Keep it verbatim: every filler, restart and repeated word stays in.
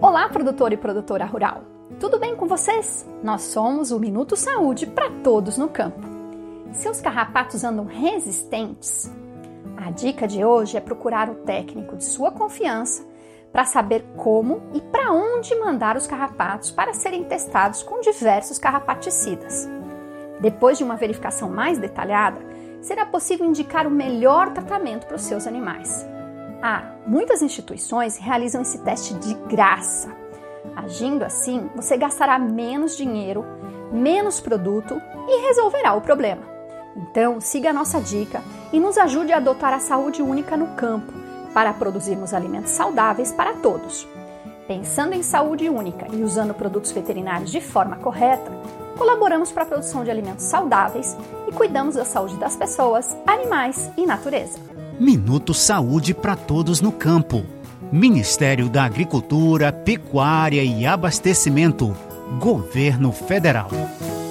Olá, produtor e produtora rural! Tudo bem com vocês? Nós somos o Minuto Saúde para todos no campo. Seus carrapatos andam resistentes? A dica de hoje é procurar o técnico de sua confiança para saber como e para onde mandar os carrapatos para serem testados com diversos carrapaticidas. Depois de uma verificação mais detalhada, será possível indicar o melhor tratamento para os seus animais. Ah, muitas instituições realizam esse teste de graça. Agindo assim, você gastará menos dinheiro, menos produto e resolverá o problema. Então, siga a nossa dica e nos ajude a adotar a saúde única no campo para produzirmos alimentos saudáveis para todos. Pensando em saúde única e usando produtos veterinários de forma correta, colaboramos para a produção de alimentos saudáveis e cuidamos da saúde das pessoas, animais e natureza. Minuto Saúde para todos no campo. Ministério da Agricultura, Pecuária e Abastecimento. Governo Federal.